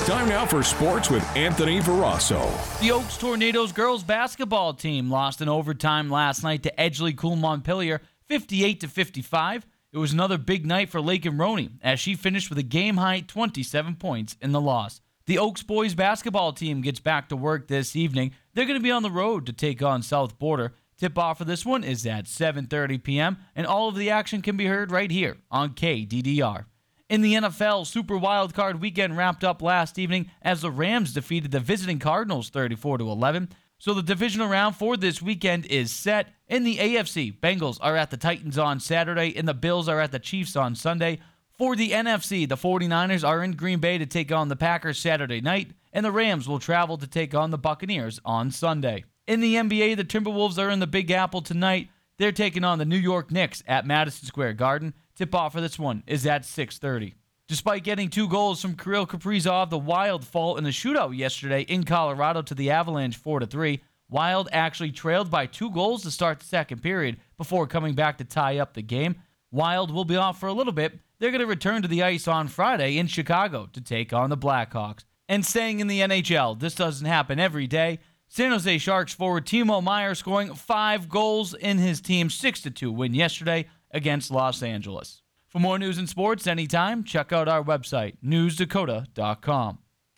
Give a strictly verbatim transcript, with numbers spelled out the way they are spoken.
Time now for sports with Anthony Verasso. The Oaks Tornadoes girls basketball team lost in overtime last night to Edgeley Cool Montpelier, fifty-eight to fifty-five. It was another big night for Lakin Roney as she finished with a game-high twenty-seven points in the loss. The Oaks boys basketball team gets back to work this evening. They're going to be on the road to take on South Border. Tip-off for this one is at seven thirty p.m., and all of the action can be heard right here on K D D R. In the N F L, Super Wildcard Weekend wrapped up last evening as the Rams defeated the visiting Cardinals thirty-four to eleven. So the divisional round for this weekend is set. In the A F C, Bengals are at the Titans on Saturday, and the Bills are at the Chiefs on Sunday. For the N F C, the 49ers are in Green Bay to take on the Packers Saturday night, and the Rams will travel to take on the Buccaneers on Sunday. In the N B A, the Timberwolves are in the Big Apple tonight. They're taking on the New York Knicks at Madison Square Garden. Tip-off for this one is at six thirty. Despite getting two goals from Kirill Kaprizov, the Wild fall in a shootout yesterday in Colorado to the Avalanche four to three. Wild actually trailed by two goals to start the second period before coming back to tie up the game. Wild will be off for a little bit. They're going to return to the ice on Friday in Chicago to take on the Blackhawks. And staying in the N H L, this doesn't happen every day. San Jose Sharks forward Timo Meier scoring five goals in his team's six to two win yesterday against Los Angeles. For more news and sports anytime, check out our website, news dakota dot com.